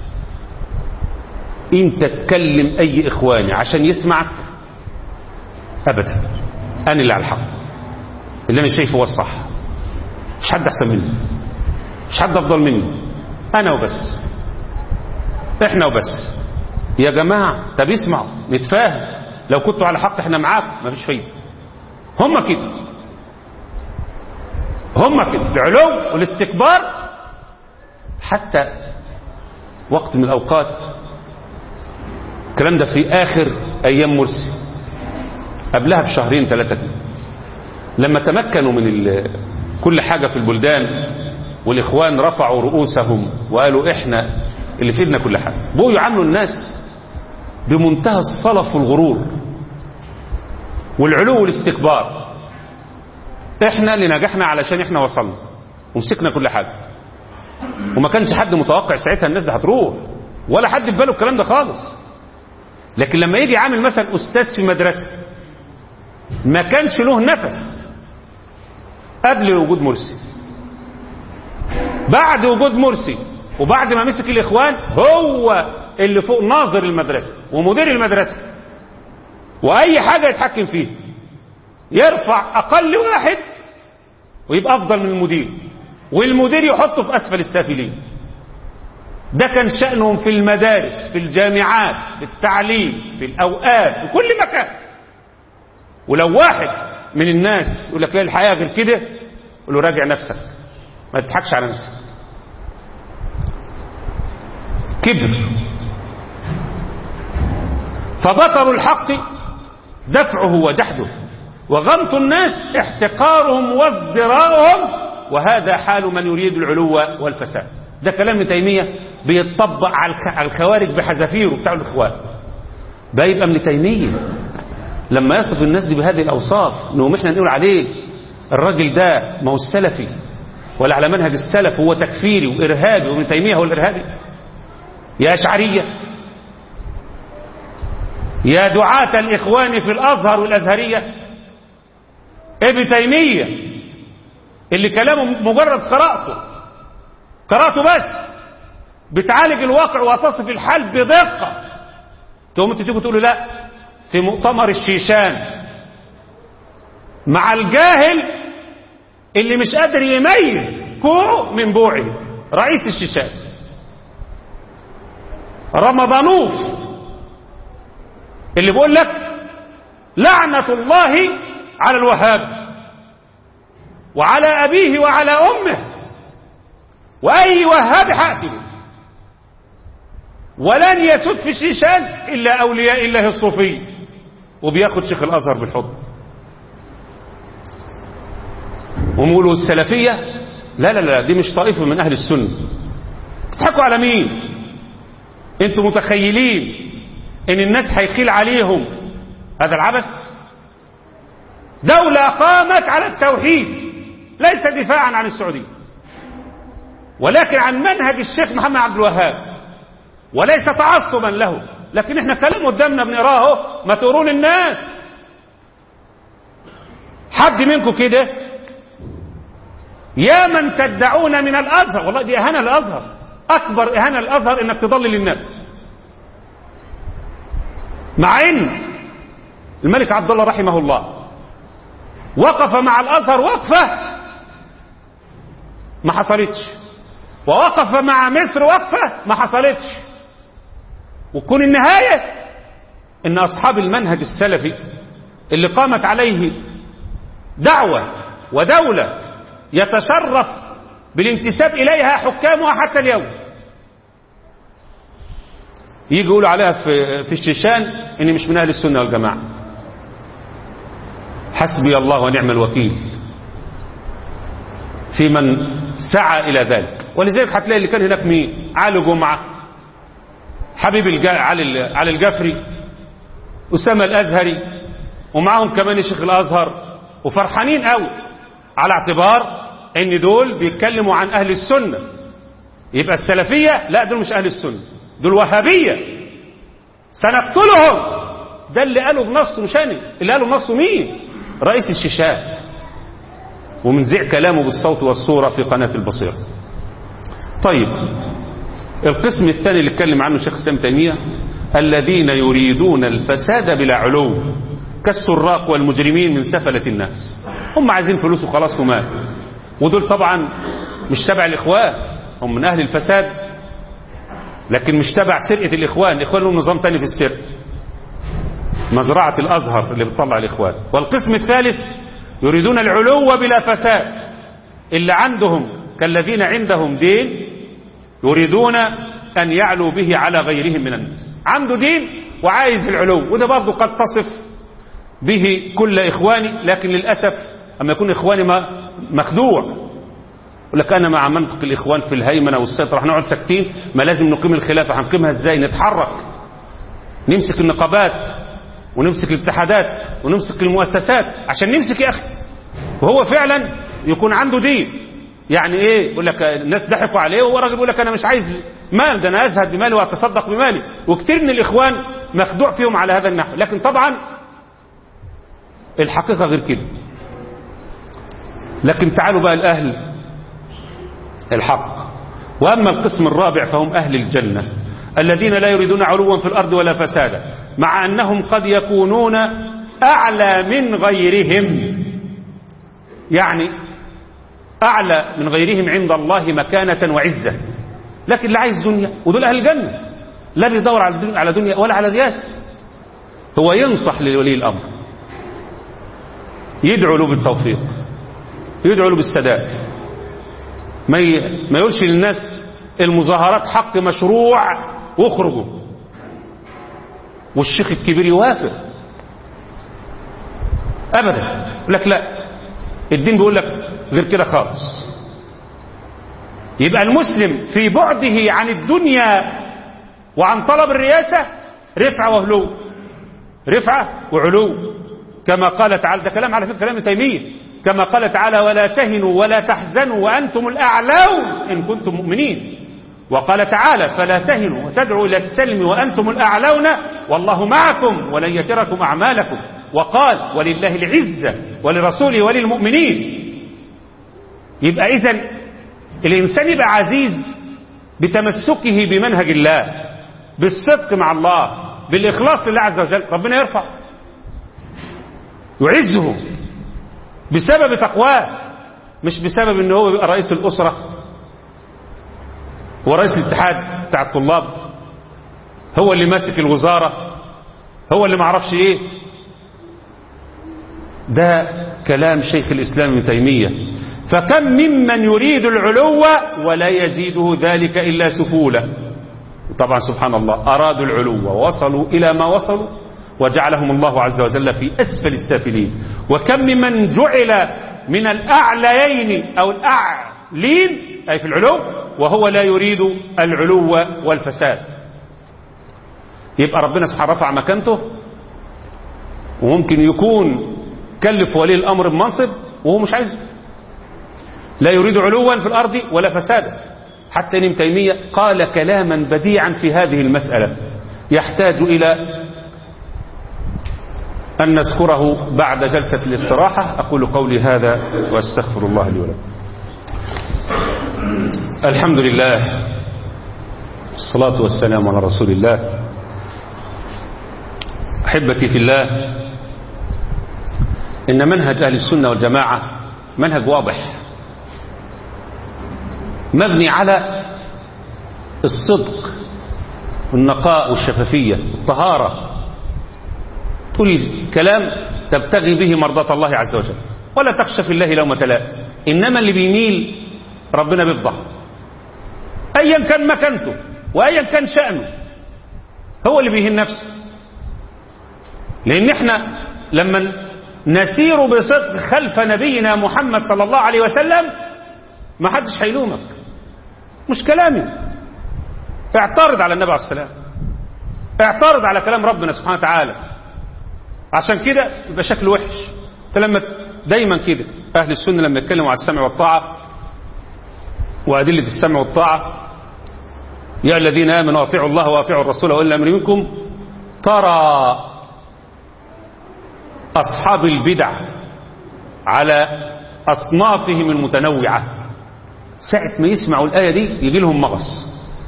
انت تكلم اي اخواني عشان يسمعك ابدا، انا اللي على الحق، اللي انا شايفه هو الصح، مش حد احسن مني، مش حد افضل مني، انا وبس، احنا وبس يا جماعة. طب اسمعوا نتفاهم، لو كنتوا على حق احنا معاكم، مفيش فايدة. هم كده هم كده العلو والاستكبار. حتى وقت من الأوقات، الكلام ده في آخر أيام مرسي، قبلها بشهرين ثلاثة كده، لما تمكنوا من كل حاجة في البلدان والإخوان رفعوا رؤوسهم وقالوا إحنا اللي في ايدنا كل حاجة، بقوا يعاملوا الناس بمنتهى الصلف والغرور والعلو والاستكبار. احنا اللي نجحنا علشان احنا وصلنا ومسكنا كل حاجة، وما كانش حد متوقع ساعتها الناس دي هتروح، ولا حد في باله الكلام ده خالص. لكن لما يجي عامل مثلا استاذ في مدرسة ما كانش له نفس قبل وجود مرسي، بعد وجود مرسي وبعد ما مسك الإخوان هو اللي فوق ناظر المدرسة ومدير المدرسة، وأي حاجة يتحكم فيه، يرفع أقل واحد ويبقى أفضل من المدير، والمدير يحطه في أسفل السافلين. ده كان شأنهم في المدارس، في الجامعات، في التعليم، في الأوقات، في كل مكان. ولو واحد من الناس يقول لك لا الحياة غير كده، يقول له راجع نفسك، ما تضحكش على نفسك. كبر. فبطل الحق دفعه وجحده، وغمط الناس احتقارهم وازدراءهم، وهذا حال من يريد العلو والفساد. ده كلام ابن تيمية بيتطبق على الخوارج بحذافيره بتاع الاخوان. ده يبقى ابن تيمية لما يصف الناس دي بهذه الاوصاف انه مش نقول عليه الراجل ده ما هو السلفي ولا على منهج السلف، هو تكفيري وارهابي، وابن تيمية هو الارهابي. يا اشعرية، يا دعاة الاخوان في الازهر والازهرية، ابن تيمية اللي كلامه مجرد قراءته قراءته بس بتعالج الواقع وتصف الحال بدقة، تقوم انتوا تيجوا تقولوا لا في مؤتمر الشيشان مع الجاهل اللي مش قادر يميز كوع من بوعه، رئيس الشيشان رمضانوف اللي بيقول لك لعنة الله على الوهاب وعلى أبيه وعلى أمه، وأي وهاب حاكم، ولن يسد في الشيشان إلا أولياء الله الصوفي، وبياخد شيخ الأزهر بالحضن. ومقولوا السلفية لا لا لا دي مش طائفة من أهل السنة. تضحكوا على مين؟ انتوا متخيلين ان الناس هيخيل عليهم هذا العبث؟ دولة قامت على التوحيد، ليس دفاعا عن السعودية ولكن عن منهج الشيخ محمد عبد الوهاب، وليس تعصبا له. لكن احنا كلام قدامنا بنقراه، ما تقرون الناس. حد منكم كده يا من تدعون من الازهر، والله دي اهانه للازهر، اكبر اهانه للازهر انك تضلل الناس. مع ان الملك عبد الله رحمه الله وقف مع الازهر وقفه ما حصلتش، ووقف مع مصر وقفه ما حصلتش، وتكون النهايه ان اصحاب المنهج السلفي اللي قامت عليه دعوه ودوله يتشرف بالانتساب اليها حكامها حتى اليوم، يجي يقولوا عليها في في الشيشان اني مش من اهل السنه والجماعه. حسبي الله ونعم الوكيل في من سعى الى ذلك. ولذلك هتلاقي اللي كان هناك مين؟ علي جمعه، حبيب الجا... علي علي الجفري، اسامه الازهري، ومعاهم كمان شيخ الازهر، وفرحانين قوي على اعتبار ان دول بيتكلموا عن اهل السنه. يبقى السلفيه لا، دول مش اهل السنه، دول وهابيه، سنقتلهم. ده اللي قالوا بنصه، مش انا اللي قالوا بنصه. مين؟ رئيس الشيشان، ومنزع كلامه بالصوت والصوره في قناه البصيره. طيب القسم الثاني اللي اتكلم عنه شيخ الاسلام تيميه، الذين يريدون الفساد بلا علو كالسراق والمجرمين من سفلة الناس. هم عايزين فلوس وخلاص ومات، ودول طبعا مش تبع الاخوان، هم من اهل الفساد لكن مش تبع سرقة الاخوان. الاخوان لهم نظام تاني في السرقة، مزرعة الازهر اللي بتطلع الاخوان. والقسم الثالث يريدون العلو بلا فساد، اللي عندهم كالذين عندهم دين يريدون ان يعلوا به على غيرهم من الناس. عنده دين وعايز العلو، وده برضه قد تصف به كل اخواني، لكن للاسف اما يكون اخواني مخدوع يقول لك انا مع منطق الاخوان في الهيمنه والسيطره، هنقعد ساكتين؟ ما لازم نقيم الخلافه. هنقيمها ازاي؟ نتحرك، نمسك النقابات ونمسك الاتحادات ونمسك المؤسسات عشان نمسك يا اخي. وهو فعلا يكون عنده دين. يعني ايه؟ يقول لك الناس ضحكوا عليه وهو راجل يقول لك انا مش عايز مال، ده انا ازهد بمالي واتصدق بمالي. وكتير من الاخوان مخدوع فيهم على هذا النحو، لكن طبعا الحقيقه غير كده. لكن تعالوا بقى الاهل الحق وأما القسم الرابع فهم أهل الجنة الذين لا يريدون علوا في الأرض ولا فسادا، مع أنهم قد يكونون أعلى من غيرهم، يعني أعلى من غيرهم عند الله مكانة وعزة، لكن لا عايز دنيا. ودول أهل الجنة، لا بيدور على دنيا ولا على رياسة. هو ينصح لولي الأمر، يدعو له بالتوفيق، يدعو له بالسداد، ما ما يقولش للناس المظاهرات حق مشروع واخرجوا، والشيخ الكبير يوافق ابدا. يقول لك لا، الدين بيقول لك غير كده خالص. يبقى المسلم في بعده عن الدنيا وعن طلب الرياسة رفعة وهلو، رفعة وعلو، كما قال تعالى. ده كلام على فكرة كلام تيمية، كما قال تعالى ولا تهنوا ولا تحزنوا وأنتم الأعلون إن كنتم مؤمنين. وقال تعالى فلا تهنوا وتدعوا إلى السلم وأنتم الأعلون والله معكم ولن يتركم أعمالكم. وقال ولله العزة ولرسوله وللمؤمنين. يبقى إذن الإنسان يبقى عزيز بتمسكه بمنهج الله، بالصدق مع الله، بالإخلاص لله عز وجل، ربنا يرفع يعزه بسبب تقواه، مش بسبب انه هو يبقى رئيس الأسرة ورئيس الاتحاد بتاع الطلاب، هو اللي ماسك الوزارة، هو اللي معرفش ايه. ده كلام شيخ الإسلام ابن تيمية. فكم ممن يريد العلو ولا يزيده ذلك إلا سفولة. طبعا سبحان الله أرادوا العلو ووصلوا إلى ما وصلوا وجعلهم الله عز وجل في أسفل السافلين. وكم ممن جعل من الأعليين أو الأعلين أي في العلو وهو لا يريد العلو والفساد. يبقى ربنا سبحانه رفع مكانته، وممكن يكون كلف ولي الأمر بمنصب وهو مش عايزه، لا يريد علوا في الأرض ولا فسادا. حتى ابن تيمية قال كلاما بديعا في هذه المسألة يحتاج إلى أن نذكره بعد جلسة الاستراحة. أقول قولي هذا وأستغفر الله لي ولكم. الحمد لله والصلاة والسلام على رسول الله. أحبتي في الله، إن منهج أهل السنة والجماعة منهج واضح مبني على الصدق والنقاء والشفافية والطهارة. تقول كلام تبتغي به مرضاة الله عز وجل ولا تخشى في الله لومة لائم. إنما اللي بيميل ربنا بيفضحه أيا كان مكانته وأيا كان شأنه، هو اللي بيهين نفسه. لأن احنا لما نسير بصدق خلف نبينا محمد صلى الله عليه وسلم ما حدش هيلومك، مش كلامي. اعترض على النبي عليه السلام، اعترض على كلام ربنا سبحانه وتعالى. عشان كده يبقى شكل وحش. فلما دايما كده أهل السنة لما يتكلموا على السمع والطاعة وأدلة السمع والطاعة، يا الذين آمنوا أطيعوا الله وأطيعوا الرسول وأولي الأمر منكم، ترى أصحاب البدع على أصنافهم المتنوعة ساعة ما يسمعوا الآية دي يجي لهم مغص.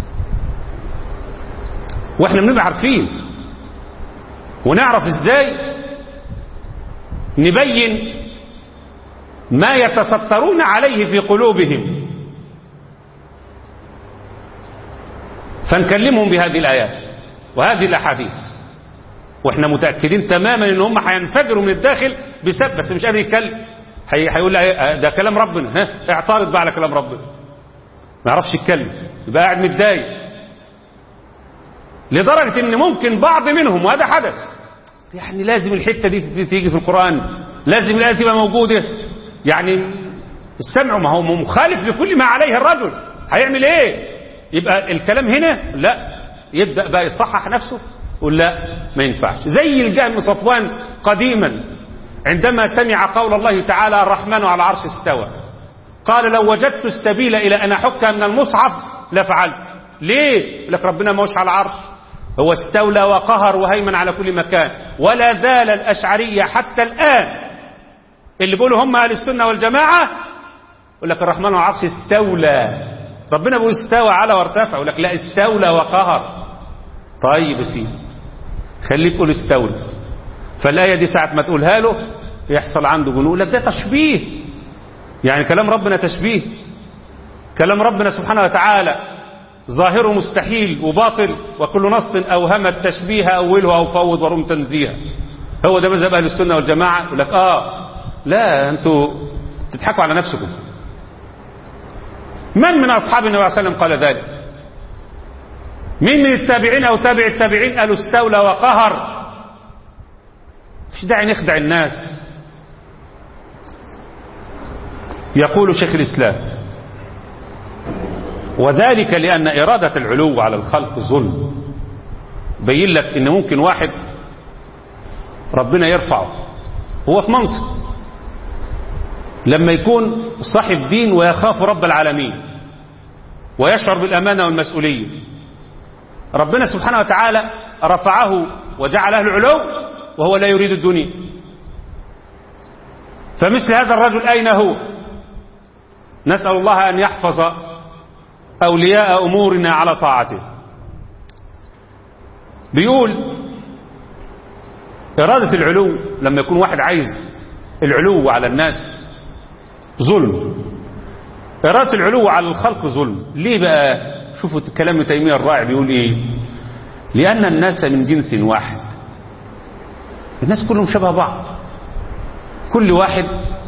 وإحنا بنبقى عارفين ونعرف إزاي نبين ما يتسترون عليه في قلوبهم، فنكلمهم بهذه الآيات وهذه الأحاديث، وإحنا متأكدين تماما إن هم هينفجروا من الداخل بسبب، بس مش قادر يتكلم. هيقول ده كلام ربنا، ها اعترض بقى على كلام ربنا، ما يعرفش يتكلم، يبقى قاعد متضايق. لدرجة إن ممكن بعض منهم، وهذا حدث، يعني لازم الحتة دي تيجي في القرآن، لازم الآية تبقى موجودة. يعني السمع ما هو مخالف لكل ما عليه الرجل، هيعمل ايه؟ يبقى الكلام هنا لا، يبدأ بقى يصحح نفسه يقول لا ما ينفعش. زي الجهم صفوان قديما عندما سمع قول الله تعالى الرحمن على العرش استوى، قال لو وجدت السبيل إلى أن أحكها من المصحف لفعلت. ليه؟ لك ربنا ما هوش على العرش، هو استولى وقهر وهيمن على كل مكان. ولا زال الأشعرية حتى الآن اللي بيقولوا هم أهل السنة والجماعة يقول لك الرحمن على العرش استولى، ربنا بيقول استوى على وارتفع، يقول لك لا استولى وقهر. طيب يا سيدي خليك تقول استولى، فالآية دي ساعة ما تقولها له يحصل عنده جنون، لك ده تشبيه، يعني كلام ربنا تشبيه، كلام ربنا سبحانه وتعالى ظاهره مستحيل وباطل، وكل نص أوهم التشبيه أوله أو فوض ورم تنزيها. هو ده مذهب أهل السنة والجماعة. يقول لك آه لا أنتوا تضحكوا على نفسكم. من من أصحاب النبي صلى الله عليه وسلم قال ذلك؟ مين من التابعين أو تابع التابعين قالوا استولى وقهر؟ مش داعي نخدع الناس. يقول شيخ الإسلام وذلك لأن إرادة العلو على الخلق ظلم. بين لك إن ممكن واحد ربنا يرفعه هو في منصب لما يكون صاحب دين ويخاف رب العالمين ويشعر بالأمانة والمسؤولية، ربنا سبحانه وتعالى رفعه وجعله العلو وهو لا يريد الدنيا. فمثل هذا الرجل أين هو؟ نسأل الله أن يحفظ أولياء أمورنا على طاعته. بيقول إرادة العلو لما يكون واحد عايز العلو على الناس ظلم، إرادة العلو على الخلق ظلم. ليه بقى؟ شوفوا كلام ابن تيمية الرائع بيقول إيه؟ لأن الناس من جنس واحد، الناس كلهم شبه بعض، كل واحد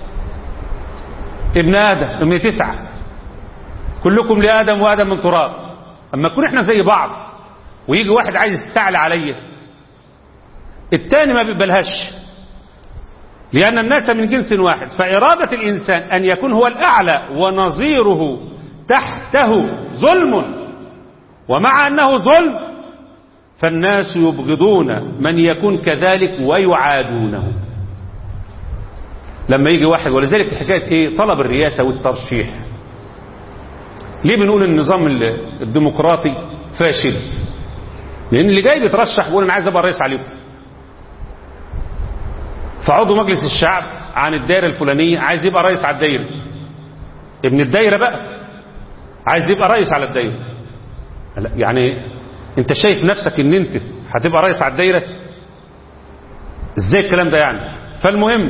ابن آدم ابن تسعة، كلكم لآدم وآدم من تراب. أما نكون احنا زي بعض ويجي واحد عايز يستعلى عليه التاني ما بيقبلهاش، لأن الناس من جنس واحد. فإرادة الإنسان أن يكون هو الأعلى ونظيره تحته ظلم، ومع أنه ظلم فالناس يبغضون من يكون كذلك ويعادونه. لما يجي واحد، ولذلك حكاية إيه؟ طلب الرئاسة والترشيح. ليه بنقول النظام الديمقراطي فاشل؟ لأن اللي جاي بيترشح بيقول أنا عايز أبقى رئيس عليكم، فعضو مجلس الشعب عن الدائرة الفلانية عايز يبقى رئيس على الدائرة، ابن الدائرة بقى عايز يبقى رئيس على الدائرة. يعني انت شايف نفسك ان انت هتبقى رئيس على الدائرة؟ ازاي الكلام ده يعني؟ فالمهم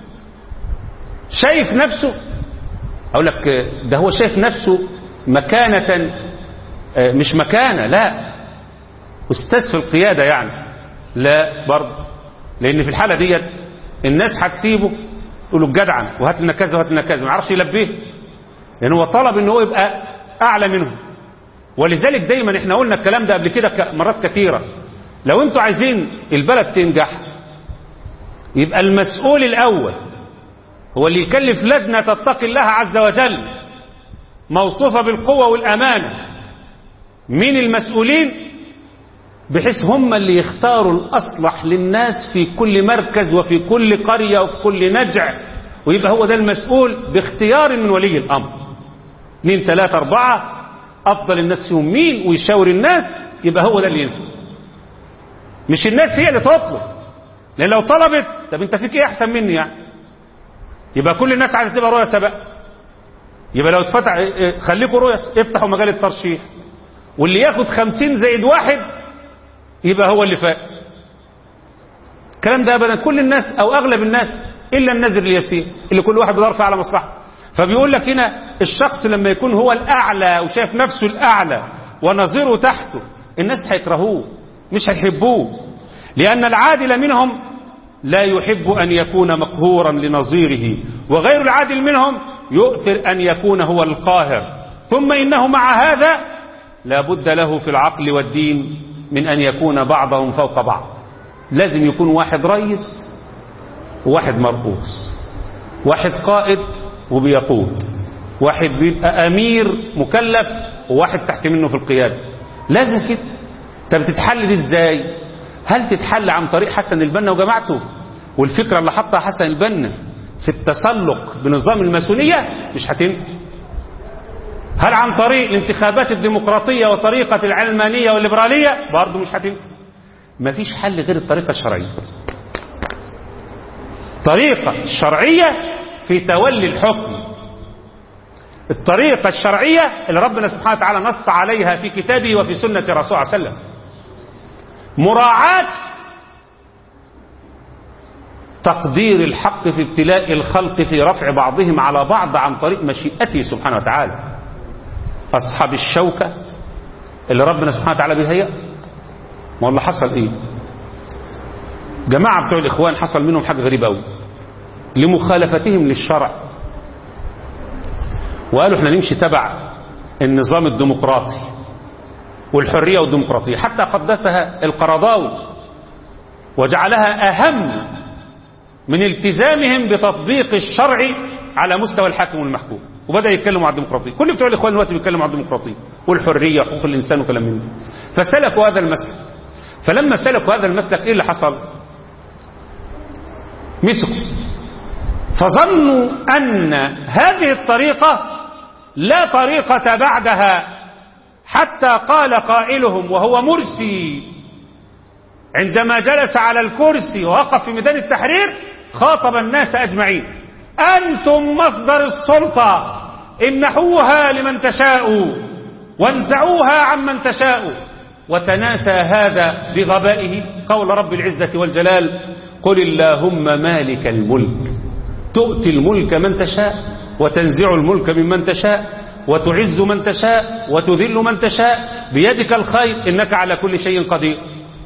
شايف نفسه، اقول لك ده هو شايف نفسه مكانة، مش مكانة، لا استاذ في القيادة يعني، لا برضه، لان في الحالة ديت الناس هتسيبه تقول له جدعا وهات لنا كذا وهات لنا كذا، ما يعرفش يلبيه لان هو طلب ان هو يبقى اعلى منهم. ولذلك دايما احنا قلنا الكلام ده قبل كده مرات كثيرة، لو انتوا عايزين البلد تنجح يبقى المسؤول الاول هو اللي يكلف لجنة تتقي الله عز وجل موصوفة بالقوة والأمانة من المسؤولين، بحيث هم اللي يختاروا الأصلح للناس في كل مركز وفي كل قرية وفي كل نجع، ويبقى هو ده المسؤول باختيار من ولي الأمر. اثنين ثلاثة أربعة أفضل الناس فيهم مين ويشاور الناس، يبقى هو ده اللي ينفع، مش الناس هي اللي تطلب. لأن لو طلبت طب انت فيك ايه أحسن مني يعني، يبقى كل الناس عايزة تبقى رؤساء بقى. يبقى لو اتفتح خليكم رؤساء، افتحوا مجال الترشيح، واللي ياخد خمسين زائد واحد يبقى هو اللي فائز. الكلام ده ابدا كل الناس او اغلب الناس الا النذر اليسير اللي كل واحد بيدور على مصلحته. فبيقول لك هنا الشخص لما يكون هو الاعلى وشايف نفسه الاعلى ونظيره تحته، الناس هيكرهوه مش هيحبوه، لان العادل منهم لا يحب ان يكون مقهورا لنظيره، وغير العادل منهم يؤثر ان يكون هو القاهر. ثم انه مع هذا لا بد له في العقل والدين من أن يكون بعضهم فوق بعض. لازم يكون واحد رئيس وواحد مرؤوس، واحد قائد وبيقود، واحد بيبقى أمير مكلف وواحد تحت منه في القيادة. لازم كده. طب تتحل دي ازاي؟ هل تتحل عن طريق حسن البنا وجماعته والفكرة اللي حطها حسن البنا في التسلق بنظام الماسونية؟ مش هتنفع. هل عن طريق الانتخابات الديمقراطية وطريقة العلمانية والليبرالية؟ برضه مش هتنفع. مفيش حل غير الطريقة الشرعية. طريقة الشرعية في تولي الحكم. الطريقة الشرعية اللي ربنا سبحانه وتعالى نص عليها في كتابه وفي سنة الرسول صلى الله عليه وسلم. مراعاة تقدير الحق في ابتلاء الخلق في رفع بعضهم على بعض عن طريق مشيئته سبحانه وتعالى. أصحاب الشوكة اللي ربنا سبحانه وتعالى بيهيأ، ما اللي حصل ايه؟ جماعة بتوع الإخوان حصل منهم حاجة غريبة قوي لمخالفتهم للشرع، وقالوا احنا نمشي تبع النظام الديمقراطي والحرية والديمقراطية، حتى قدسها القرضاوي وجعلها أهم من التزامهم بتطبيق الشرع على مستوى الحاكم والمحكوم، وبدأ يتكلموا عن الديمقراطية. كل بتوع الإخوان دلوقتي بيتكلموا عن الديمقراطية والحرية وحقوق الإنسان وكلام من ده. فسلكوا هذا المسلك. فلما سلكوا هذا المسلك ايه اللي حصل؟ مسكوا فظنوا أن هذه الطريقة لا طريقة بعدها، حتى قال قائلهم وهو مرسي عندما جلس على الكرسي ووقف في ميدان التحرير خاطب الناس أجمعين: أنتم مصدر السلطة، امنحوها لمن تشاءوا وانزعوها عمن تشاءوا. وتناسى هذا بغبائه قول رب العزة والجلال: قل اللهم مالك الملك تؤتي الملك من تشاء وتنزع الملك ممن تشاء وتعز من تشاء وتذل من تشاء بيدك الخير إنك على كل شيء قدير.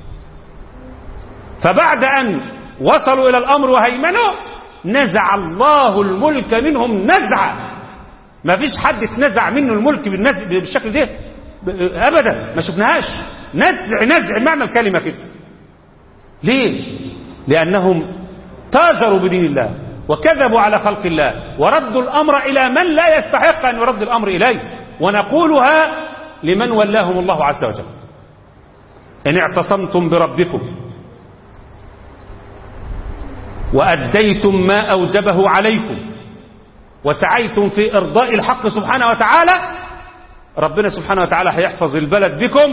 فبعد أن وصلوا إلى الأمر وهيمنوا نزع الله الملك منهم نزعة. ما فيش حد اتنزع منه الملك بالشكل ده أبدا، ما شفناهاش. نزع نزع معنى الكلمة كده. ليه؟ لأنهم تاجروا بدين الله وكذبوا على خلق الله وردوا الأمر إلى من لا يستحق أن يرد الأمر إليه. ونقولها لمن ولاهم الله عز وجل: إن اعتصمتم بربكم وأديتم ما أوجبه عليكم وسعيتم في إرضاء الحق سبحانه وتعالى، ربنا سبحانه وتعالى هيحفظ البلد بكم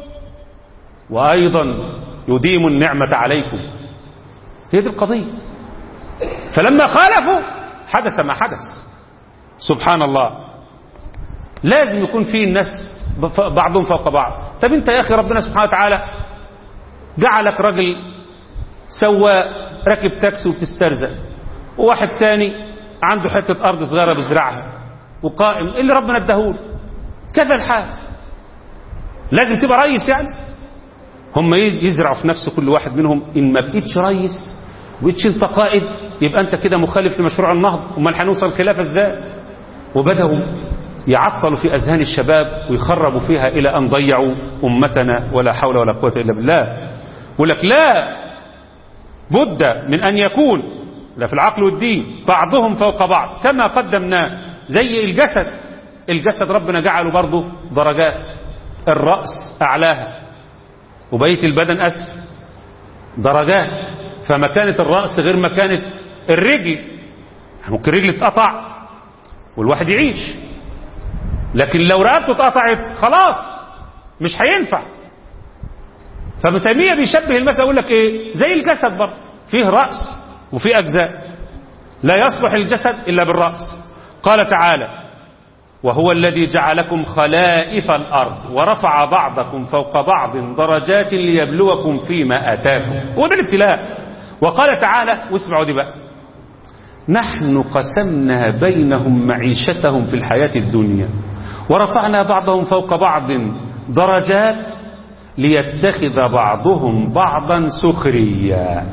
وأيضا يديم النعمة عليكم. هي دي القضية. فلما خالفوا حدث ما حدث. سبحان الله. لازم يكون فيه الناس بعضهم فوق بعض. طب انت يا أخي ربنا سبحانه وتعالى جعلك رجل سواق راكب تاكسي وبتسترزق، وواحد تاني عنده حتة أرض صغيرة بيزرعها وقائم اللي ربنا اداهوله. كذا الحال. لازم تبقى رئيس يعني؟ هم يزرعوا في نفس كل واحد منهم. إن ما بقيتش رئيس وبقيتش انت قائد يبقى انت كده مخالف لمشروع النهضة. امال هنوصل خلافة ازاي؟ وبدأوا يعطلوا في أذهان الشباب ويخربوا فيها إلى أن ضيعوا أمتنا ولا حول ولا قوة إلا بالله. يقول لك لا بد من أن يكون لا في العقل والدين بعضهم فوق بعض كما قدمنا. زي الجسد، الجسد ربنا جعله برضه درجات، الرأس أعلاها وبقية البدن أسفل درجات. فمكانة الرأس غير مكانة الرجل. ممكن الرجل تقطع والواحد يعيش، لكن لو رقبته اتقطعت خلاص مش هينفع. فابن تيمية بيشبه المسألة يقول لك ايه؟ زي الجسد برضه فيه رأس وفيه أجزاء، لا يصلح الجسد إلا بالرأس. قال تعالى: وهو الذي جعلكم خلائف الأرض ورفع بعضكم فوق بعض درجات ليبلوكم فيما آتاكم. وده الابتلاء. وقال تعالى، واسمعوا دي بقى: نحن قسمنا بينهم معيشتهم في الحياة الدنيا ورفعنا بعضهم فوق بعض درجات ليتخذ بعضهم بعضا سخريا.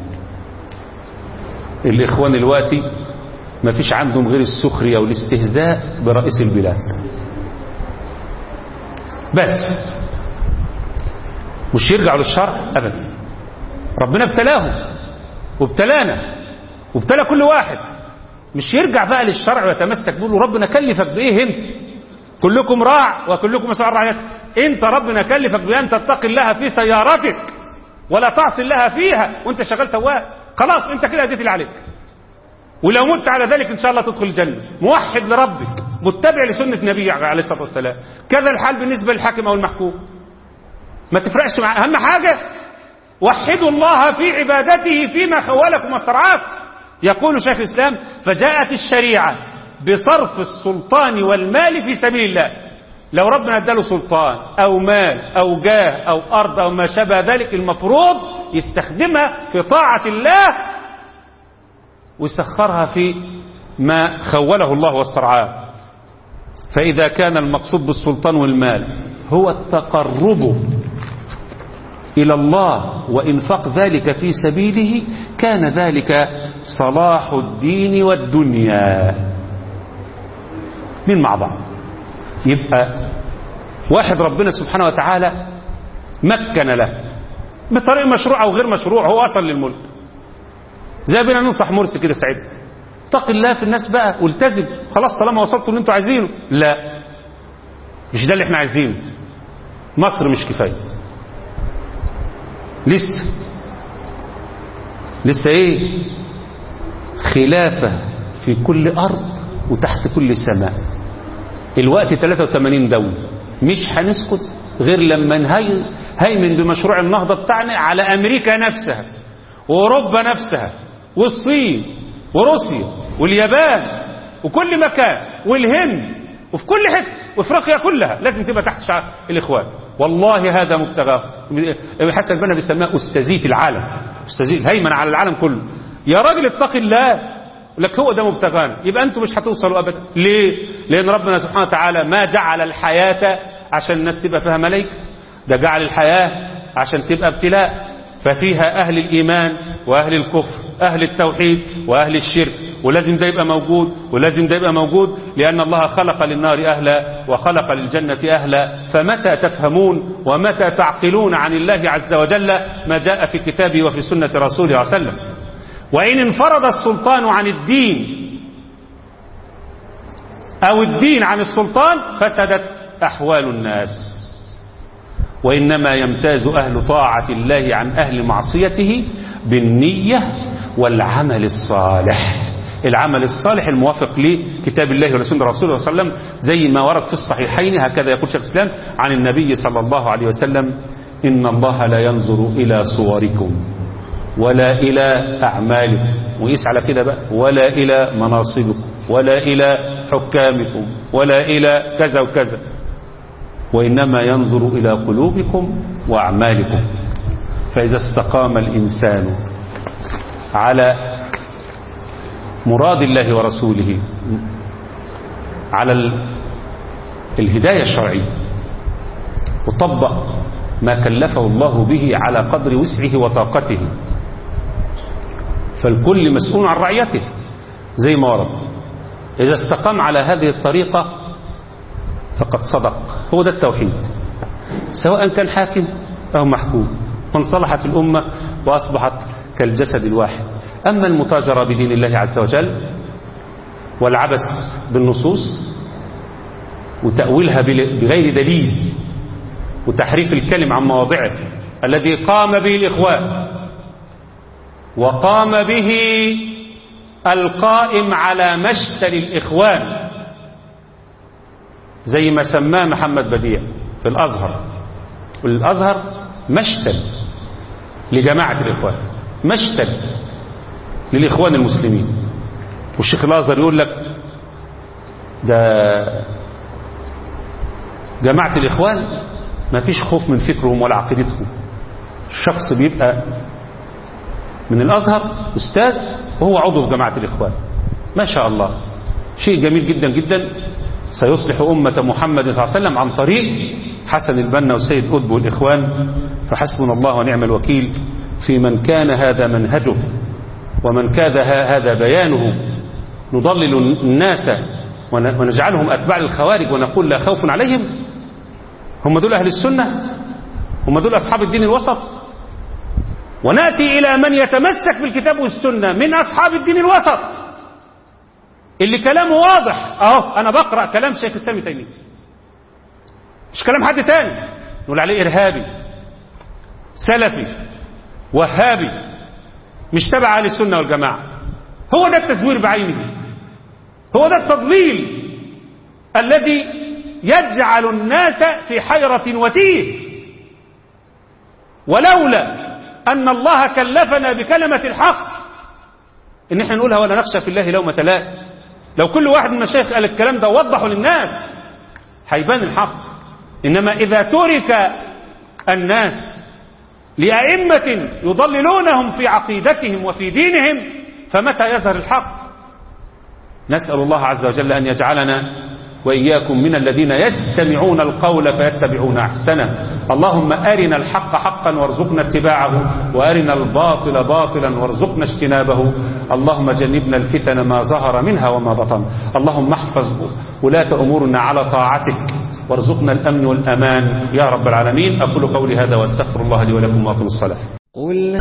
الإخوان الواتي ما فيش عندهم غير السخرية والاستهزاء برئيس البلاد بس، مش يرجعوا للشرع أبدا. ربنا ابتلاهم وابتلانا وابتلى كل واحد. مش يرجع بقى للشرع ويتمسك بيه. ربنا كلفك بإيه انت؟ كلكم راع وكلكم مسؤول عن رعيته. انت ربنا كلفك بأن تتقي الله في سيارتك ولا تعصي الله فيها وانت شغال سواق. خلاص انت كده اديت اللي عليك، ولو مت على ذلك ان شاء الله تدخل الجنة. موحد لربك متبع لسنة نبيه عليه الصلاة والسلام. كذا الحال بالنسبة للحاكم او المحكوم. ما تفرقش مع اهم حاجة وحدوا الله في عبادته فيما خولكم وصرعاكم. يقول شيخ الإسلام: فجاءت الشريعة بصرف السلطان والمال في سبيل الله. لو ربنا اداله سلطان أو مال أو جاه أو أرض أو ما شابه ذلك، المفروض يستخدمها في طاعة الله ويسخرها في ما خوله الله واسترعاه. فإذا كان المقصود بالسلطان والمال هو التقرب إلى الله وإنفاق ذلك في سبيله، كان ذلك صلاح الدين والدنيا من مع بعض. يبقى واحد ربنا سبحانه وتعالى مكن له بطريق مشروع أو غير مشروع، هو أصل للملك، زي بنا ننصح مرسي كده ساعتها، اتق الله في الناس بقى والتزم، خلاص طالما وصلتوا اللي انتوا عايزينه. لا، مش ده اللي احنا عايزينه. مصر مش كفايه، لسه لسه ايه؟ خلافه في كل ارض وتحت كل سماء. الوقت ثلاثة وثمانين دولة، مش هنسكت غير لما نهي هيمن بمشروع النهضة بتاعنا على أمريكا نفسها وأوروبا نفسها والصين وروسيا واليابان وكل مكان والهند وفي كل حته وافريقيا كلها لازم تبقى تحت شعار الإخوان. والله هذا مبتغاه. حسن البنا بيسميها أستاذية العالم، أستاذية هيمن على العالم كله. يا راجل اتق الله، لك هو ده مبتغانا. يبقى انتم مش هتوصلوا ابدا. ليه؟ لان ربنا سبحانه وتعالى ما جعل الحياة عشان الناس تبقى فيها ملائكة، ده جعل الحياة عشان تبقى ابتلاء، ففيها اهل الايمان واهل الكفر، اهل التوحيد واهل الشرك، ولازم ده يبقى موجود ولازم ده يبقى موجود، لان الله خلق للنار اهلا وخلق للجنة اهلا. فمتى تفهمون ومتى تعقلون عن الله عز وجل ما جاء في كتابه وفي سنة رسوله صلى الله عليه وسلم؟ وإن انفرد السلطان عن الدين أو الدين عن السلطان فسدت أحوال الناس. وإنما يمتاز أهل طاعة الله عن أهل معصيته بالنية والعمل الصالح. العمل الصالح الموافق لكتاب الله ورسوله صلى الله عليه وسلم، زي ما ورد في الصحيحين. هكذا يقول شيخ الإسلام عن النبي صلى الله عليه وسلم: إن الله لا ينظر إلى صوركم ولا إلى أعمالكم، وقيس على كده بقى، ولا إلى مناصبكم ولا إلى حكامكم ولا إلى كذا وكذا، وإنما ينظر إلى قلوبكم وأعمالكم. فإذا استقام الإنسان على مراد الله ورسوله، على الهداية الشرعية، وطبق ما كلفه الله به على قدر وسعه وطاقته، فالكل مسؤول عن رعيته زي ما ورد. إذا استقام على هذه الطريقة فقد صدق. هو ده التوحيد، سواء كان حاكم أو محكوم، وانصلحت الأمة وأصبحت كالجسد الواحد. أما المتاجرة بدين الله عز وجل والعبث بالنصوص وتأويلها بغير دليل وتحريف الكلم عن مواضعه الذي قام به الإخوان وقام به القائم على مشتل الإخوان، زي ما سماه محمد بديع في الأزهر. والأزهر مشتل لجماعة الإخوان، مشتل للإخوان المسلمين. والشيخ الأزهر يقول لك ده جماعة الإخوان ما فيش خوف من فكرهم ولا عقيدتهم. الشخص بيبقى من الأزهر أستاذ وهو عضو في جماعة الإخوان، ما شاء الله، شيء جميل جدا جدا، سيصلح أمة محمد صلى الله عليه وسلم عن طريق حسن البنا والسيد قطب والإخوان. فحسبنا الله ونعم الوكيل في من كان هذا منهجه ومن كان هذا بيانه. نضلل الناس ونجعلهم أتباع الخوارج ونقول لا خوف عليهم. هم دول أهل السنة، هم دول أصحاب الدين الوسط. ونأتي إلى من يتمسك بالكتاب والسنة من أصحاب الدين الوسط اللي كلامه واضح. أهو أنا بقرأ كلام شيخ الإسلام ابن تيمية، مش كلام حد تاني نقول عليه إرهابي سلفي وهابي مش تبع أهل السنة والجماعة. هو ده التزوير بعينه، هو ده التضليل الذي يجعل الناس في حيرة وتيه. ولولا أن الله كلفنا بكلمة الحق إن احنا نقولها ولا نخشى في الله لومة لائم، لو كل واحد من المشايخ قال الكلام ده ووضحه للناس هيبان الحق. إنما إذا ترك الناس لأئمة يضللونهم في عقيدتهم وفي دينهم فمتى يظهر الحق؟ نسأل الله عز وجل أن يجعلنا وإياكم من الذين يستمعون القول فيتبعون أحسنه. اللهم أرنا الحق حقا وارزقنا اتباعه، وأرنا الباطل باطلا وارزقنا اجتنابه. اللهم جنبنا الفتن ما ظهر منها وما بطن. اللهم احفظ ولاة أمورنا على طاعتك وارزقنا الأمن والأمان يا رب العالمين. أقول قولي هذا واستغفر الله لي ولكم وأقم الصلاة.